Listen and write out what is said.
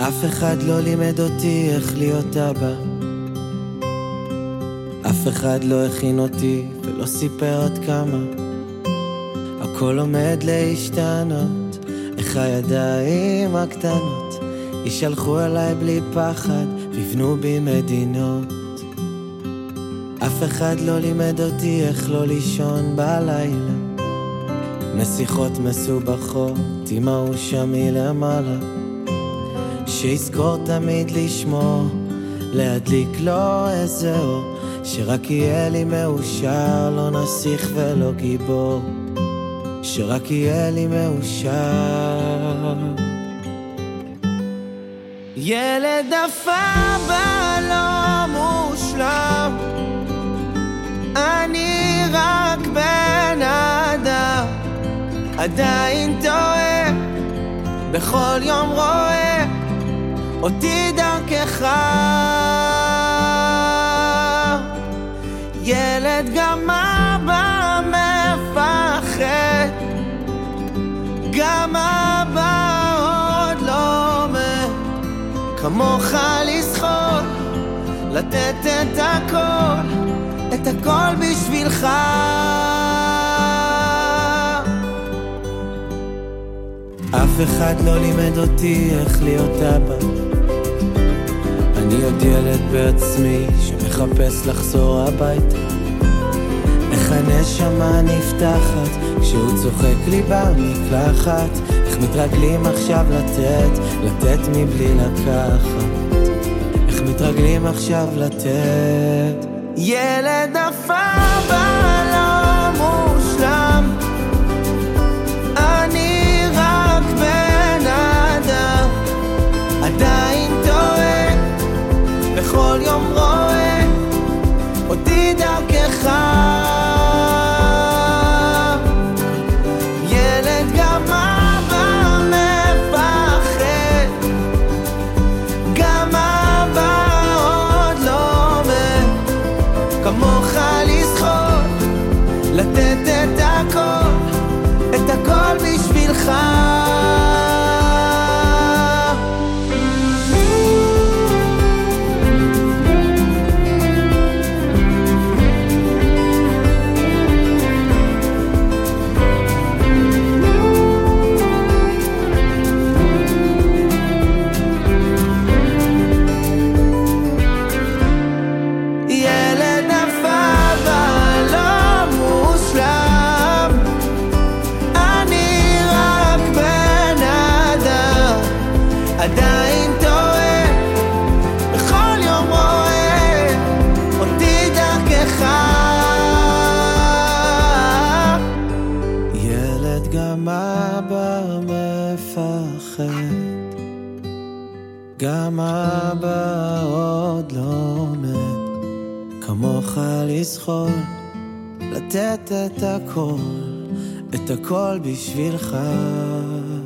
אף אחד לא לימד אותי איך להיות אבא, אף אחד לא הכין אותי ולא סיפר עד כמה הכל עומד להשתנות. איך הידיים הקטנות ישלחו אליי בלי פחד ויבנו בי מדינות. אף אחד לא לימד אותי איך לא לישון בלילה, נסיכות מסובכות עם ההוא שם מלמעלה, שיזכור תמיד לשמור, להדליק לו איזה אור, שרק יהיה לי מאושר, לא נסיך ולא גיבור, שרק יהיה לי מאושר. ילד אבא לא מושלם, אני רק בן אדם, עדיין טועה, בכל יום רואה אותי דרכך. ילד גם אבא מפחד, גם אבא עוד לא מת, כמוך לזכור, לתת את הכל, את הכל בשבילך. אף אחד לא לימד אותי איך להיות אבא, אני עוד ילד בעצמי שמחפש לחזור הביתה. איך הנשמה נפתחת כשהוא צוחק לי במקלחת, איך מתרגלים עכשיו לתת מבלי לקחת, איך מתרגלים עכשיו לתת. ילד אבא לא מושלם, אני רק בן אדם, עדיין טועה, בכל יום רואה אותי דרכך. ילד גם אבא מפחד, גם אבא עוד לא מת, כמוך לזכור, לתת את הכל בשבילך. עדיין טועה, בכל יום רואה אותי דרכך. ילד גם אבא מפחד, גם אבא עוד לא מת, כמוך לזכור, לתת את הכל בשבילך.